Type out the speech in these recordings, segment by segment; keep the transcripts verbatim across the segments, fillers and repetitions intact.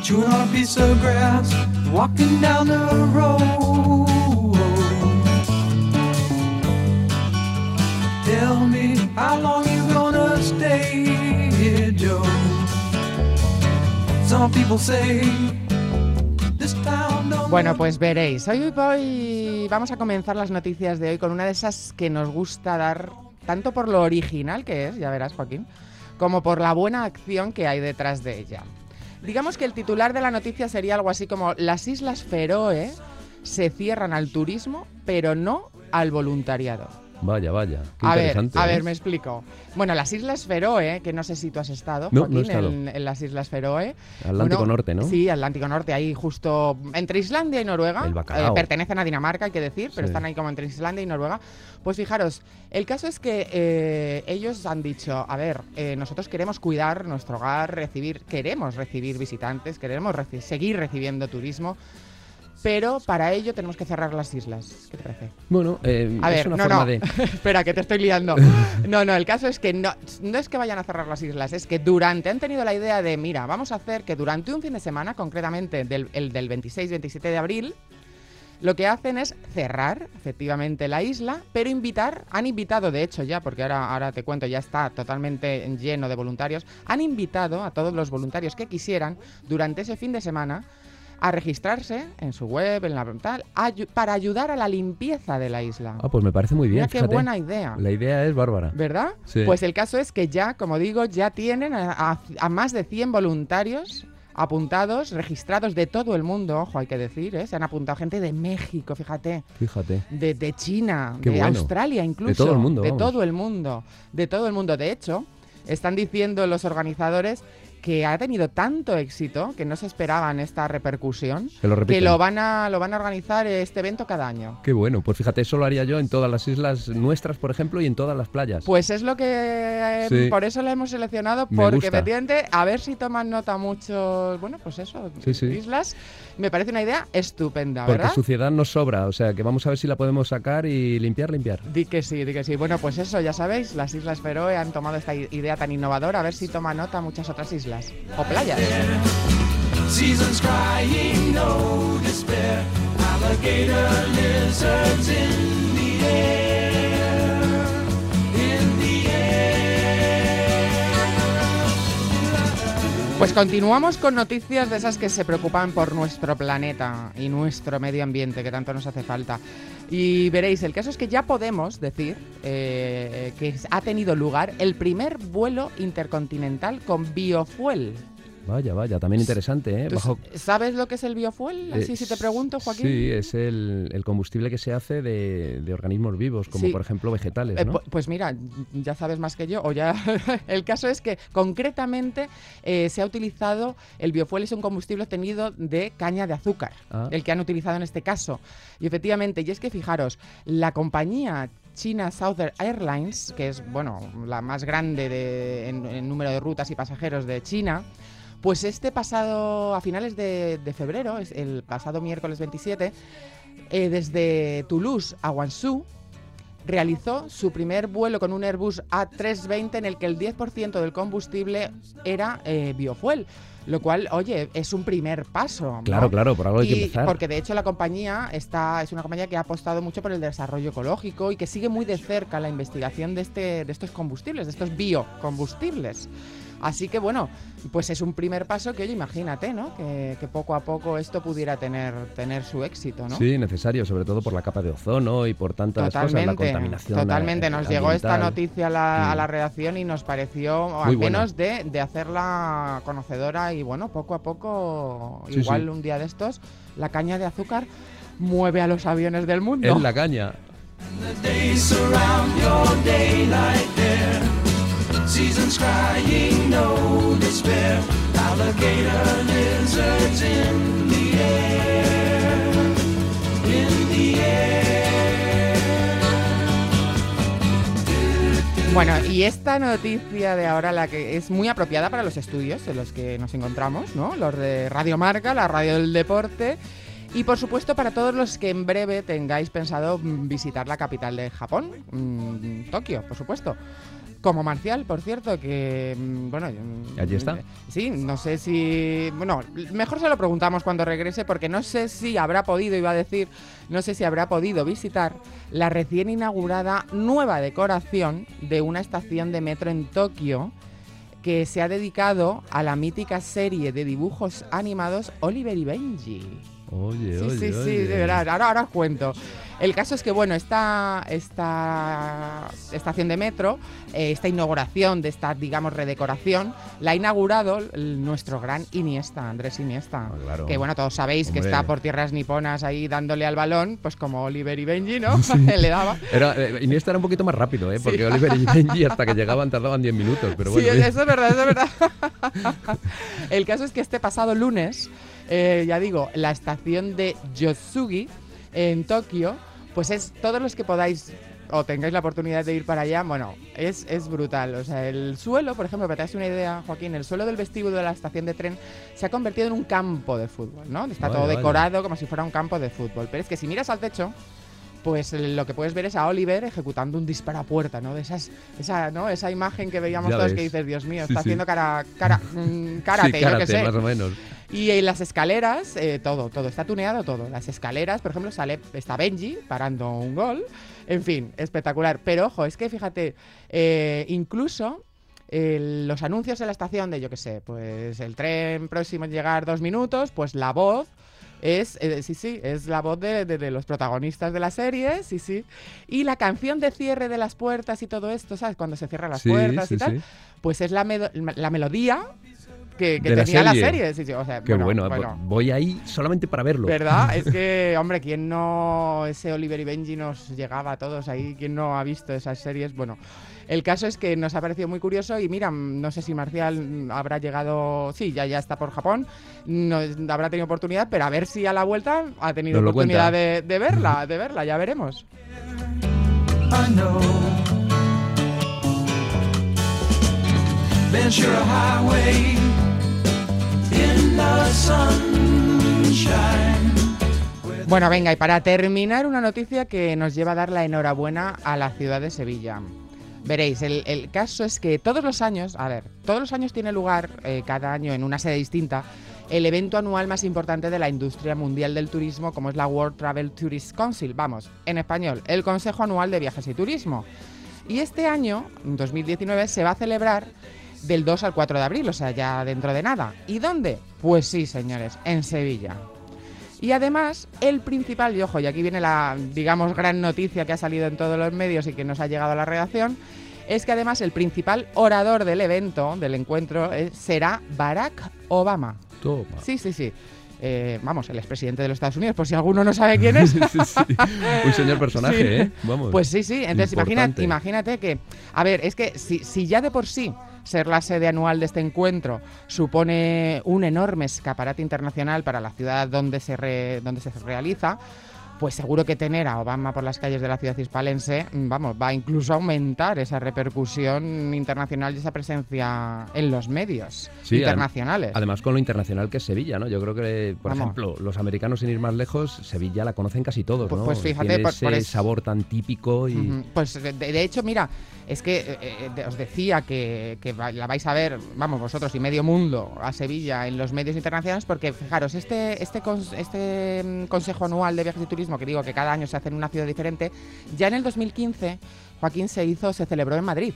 chewing on a piece of grass, walking down the road. Tell me how long you gonna stay here, Joe. Some people say this town don't. Bueno, pues veréis. Hoy voy, vamos a comenzar las noticias de hoy con una de esas que nos gusta dar, tanto por lo original que es, ya verás, Joaquín, como por la buena acción que hay detrás de ella. Digamos que el titular de la noticia sería algo así como: las Islas Feroe se cierran al turismo, pero no al voluntariado. Vaya, vaya, qué a interesante. Ver, a ¿eh? ver, me explico. Bueno, las Islas Feroe, que no sé si tú has estado, no, Joaquín, no he estado. En, en las Islas Feroe. Atlántico Bueno, Norte, ¿no? Sí, Atlántico Norte, ahí justo entre Islandia y Noruega. El bacalao. Eh, pertenecen a Dinamarca, hay que decir, pero Sí. están ahí como entre Islandia y Noruega. Pues fijaros, el caso es que eh, ellos han dicho, a ver, eh, nosotros queremos cuidar nuestro hogar, recibir, queremos recibir visitantes, queremos reci- seguir recibiendo turismo, pero para ello tenemos que cerrar las islas. ¿Qué te parece? Bueno, eh, A es ver, una no, forma no. de... Espera, que te estoy liando. No, no, el caso es que no, no es que vayan a cerrar las islas, es que durante, han tenido la idea de, mira, vamos a hacer que durante un fin de semana, concretamente del, el del veintiséis veintisiete de abril, lo que hacen es cerrar, efectivamente, la isla, pero invitar, han invitado, de hecho ya, porque ahora, ahora te cuento, ya está totalmente lleno de voluntarios, han invitado a todos los voluntarios que quisieran, durante ese fin de semana, a registrarse en su web, en la tal, ayu- para ayudar a la limpieza de la isla. Ah, pues me parece muy bien, Mira qué fíjate. buena idea. La idea es bárbara. ¿Verdad? Sí. Pues el caso es que ya, como digo, ya tienen a, a- a más de cien voluntarios apuntados, registrados de todo el mundo, ojo, hay que decir, ¿eh? Se han apuntado gente de México, fíjate, Fíjate. de, de China, Qué de bueno. Australia incluso. De todo el mundo, De vamos. todo el mundo, de todo el mundo. De hecho, están diciendo los organizadores que ha tenido tanto éxito que no se esperaban esta repercusión, Que lo repiten. que lo van a lo van a organizar este evento cada año. Qué bueno, pues fíjate, eso lo haría yo en todas las islas nuestras, por ejemplo, y en todas las playas. Pues es lo que eh, Sí. por eso la hemos seleccionado, Me porque gusta. efectivamente, a ver si toman nota muchos, bueno, pues eso, Sí, sí. islas, me parece una idea estupenda, Porque ¿verdad? suciedad nos sobra, o sea que vamos a ver si la podemos sacar y limpiar, limpiar. Di que sí, di que sí. Bueno, pues eso, ya sabéis, las Islas Feroe han tomado esta i- idea tan innovadora, a ver si toma nota muchas otras islas o playas. Seasons crying, no despair. Alligator lizards in the air, in the air. Pues continuamos con noticias de esas que se preocupan por nuestro planeta y nuestro medio ambiente, que tanto nos hace falta. Y veréis, el caso es que ya podemos decir eh, que ha tenido lugar el primer vuelo intercontinental con biofuel. Vaya, vaya, también interesante, ¿eh? ¿Tú Bajo... ¿Sabes lo que es el biofuel? Así eh, si te pregunto, Joaquín. Sí, es el, el combustible que se hace de, de organismos vivos, como Sí. por ejemplo vegetales, Eh, ¿no? pu- pues mira, ya sabes más que yo, o ya el caso es que concretamente eh, se ha utilizado, el biofuel es un combustible obtenido de caña de azúcar, Ah. el que han utilizado en este caso. Y efectivamente, y es que fijaros, la compañía China Southern Airlines, que es bueno la más grande de, en, en número de rutas y pasajeros de China, pues este pasado, a finales de, de febrero, es el pasado miércoles veintisiete, eh, desde Toulouse a Guangzhou, realizó su primer vuelo con un Airbus A trescientos veinte en el que el diez por ciento del combustible era eh, biofuel, lo cual, oye, es un primer paso, ¿no? Claro, claro, por algo hay que Y empezar. porque de hecho la compañía está, es una compañía que ha apostado mucho por el desarrollo ecológico y que sigue muy de cerca la investigación de, este, de estos combustibles, de estos biocombustibles. Así que bueno, pues es un primer paso que, oye, imagínate, ¿no? Que, que poco a poco esto pudiera tener, tener su éxito, ¿no? Sí, necesario, sobre todo por la capa de ozono y por tantas cosas, la Totalmente, contaminación. totalmente. eh, Nos llegó esta ambiental. noticia a la, Sí. a la redacción y nos pareció, o Muy al buena. menos, de, de hacerla conocedora y bueno, poco a poco, Sí, igual sí. un día de estos, la caña de azúcar mueve a los aviones del mundo. Es la caña. The days surround your daylight there. Seasons crying, no despair. Alligator lizards in the air, in the air. Bueno, y esta noticia de ahora, la que es muy apropiada para los estudios en los que nos encontramos, ¿no? Los de Radio Marca, la radio del deporte. Y por supuesto para todos los que en breve tengáis pensado mm, visitar la capital de Japón, mm, Tokio, por supuesto. Como Marcial, por cierto, que, mm, bueno... ¿Allí está? mm, Sí, no sé si... Bueno, mejor se lo preguntamos cuando regrese, porque no sé si habrá podido, iba a decir, no sé si habrá podido visitar la recién inaugurada nueva decoración de una estación de metro en Tokio que se ha dedicado a la mítica serie de dibujos animados Oliver y Benji. Oye, Sí, oye, sí, sí, oye. de verdad. Ahora, ahora os cuento. El caso es que, bueno, esta, esta estación de metro, eh, esta inauguración de esta, digamos, redecoración, la ha inaugurado el- nuestro gran Iniesta, Andrés Iniesta. Ah, claro. Que, bueno, todos sabéis que Hombre. está por tierras niponas ahí dándole al balón, pues como Oliver y Benji, ¿no? Le daba. Era, eh, Iniesta era un poquito más rápido, ¿eh? Porque Sí. Oliver y Benji hasta que llegaban tardaban diez minutos, pero bueno. Sí, bien. eso es verdad, eso es verdad. El caso es que este pasado lunes, eh, ya digo, la estación de Yotsugi en Tokio, pues es todos los que podáis o tengáis la oportunidad de ir para allá, bueno, es, es brutal. O sea, el suelo, por ejemplo, para que te hagas una idea, Joaquín, el suelo del vestíbulo de la estación de tren se ha convertido en un campo de fútbol, ¿no? Está Vale, todo vale. decorado como si fuera un campo de fútbol. Pero es que si miras al techo, pues eh, lo que puedes ver es a Oliver ejecutando un disparo a puerta, ¿no? De esas, esa, ¿no? Esa imagen que veíamos Ya todos ves. que dices, Dios mío, Sí, está sí. haciendo cara, cara, mm, karate, Sí, yo karate, qué sé. más o menos. Y en las escaleras, eh, todo, todo, está tuneado todo. Las escaleras, por ejemplo, sale, está Benji parando un gol. En fin, espectacular. Pero ojo, es que fíjate, eh, incluso eh, los anuncios en la estación de, yo qué sé, pues el tren próximo en llegar dos minutos, pues la voz es, eh, sí, sí, es la voz de, de- de los protagonistas de la serie, sí, sí. Y la canción de cierre de las puertas y todo esto, ¿sabes? Cuando se cierran las Sí, puertas sí, y tal, sí. pues es la, medo- la melodía que, que De la tenía la serie. serie. Sí, sí, o sea, Qué bueno, bueno, voy ahí solamente para verlo. ¿verdad? Es que, hombre, ¿quién no, ese Oliver y Benji nos llegaba a todos ahí? ¿Quién no ha visto esas series? Bueno, el caso es que nos ha parecido muy curioso y mira, no sé si Marcial habrá llegado, sí, ya, ya está por Japón, no habrá tenido oportunidad, pero a ver si a la vuelta ha tenido Nos lo oportunidad cuenta. de, de verla, de verla, ya veremos. I know. Ventura Highway in the sunshine. Bueno, venga, y para terminar, una noticia que nos lleva a dar la enhorabuena a la ciudad de Sevilla. Veréis, el, el caso es que todos los años, a ver, todos los años tiene lugar, eh, cada año en una sede distinta, el evento anual más importante de la industria mundial del turismo, como es la World Travel Tourist Council, vamos, en español, el Consejo Anual de Viajes y Turismo. Y este año, en dos mil diecinueve, se va a celebrar del dos al cuatro de abril, o sea, ya dentro de nada. ¿Y dónde? Pues sí, señores, en Sevilla. Y además, el principal, y ojo, y aquí viene la, digamos, gran noticia que ha salido en todos los medios y que nos ha llegado a la redacción, es que además el principal orador del evento, del encuentro, eh, será Barack Obama. Toma. Sí, sí, sí. Eh, vamos, el expresidente de los Estados Unidos, por si alguno no sabe quién es. Sí, sí. Un señor personaje, Sí. ¿eh? Vamos. Pues sí, sí. Entonces imagínate, Importante. imagínate que, a ver, es que si, si ya de por sí ser la sede anual de este encuentro supone un enorme escaparate internacional para la ciudad donde se, re- donde se realiza, pues seguro que tener a Obama por las calles de la ciudad hispalense, mm, vamos, va a incluso aumentar esa repercusión internacional y esa presencia en los medios Sí, adem- internacionales. Además, con lo internacional que es Sevilla, ¿no? Yo creo que, por Vamos. ejemplo, los americanos, sin ir más lejos, Sevilla la conocen casi todos, Pues- ¿no? pues fíjate, Tiene por- ese por es- sabor tan típico y... Ujú. Pues de, de hecho, mira, es que eh, eh, de- os decía que, que va- la vais a ver, vamos, vosotros y medio mundo a Sevilla en los medios internacionales, porque fijaros, este, este, cons- este mm, Consejo Anual de Viajes y Turismo, que digo que cada año se hace en una ciudad diferente, ya en el dos mil quince, Joaquín, se hizo, se celebró en Madrid.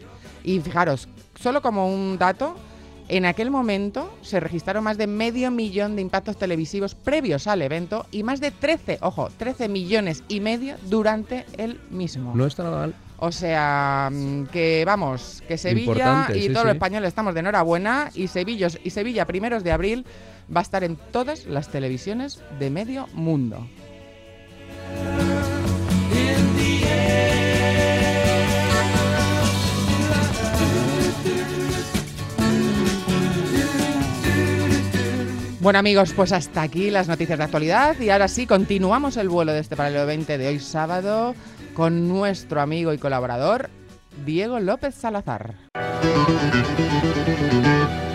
Y fijaros, solo como un dato, en aquel momento se registraron más de medio millón de impactos televisivos previos al evento y más de trece, ojo, trece millones y medio durante el mismo. No está nada mal. O sea, mm, que vamos, que Sevilla Importante, y sí, todos sí. los españoles estamos de enhorabuena y Sevilla, y Sevilla primeros de abril va a estar en todas las televisiones de medio mundo. Bueno amigos, pues hasta aquí las noticias de actualidad y ahora sí, continuamos el vuelo de este paralelo veinte de hoy sábado con nuestro amigo y colaborador Diego López Salazar.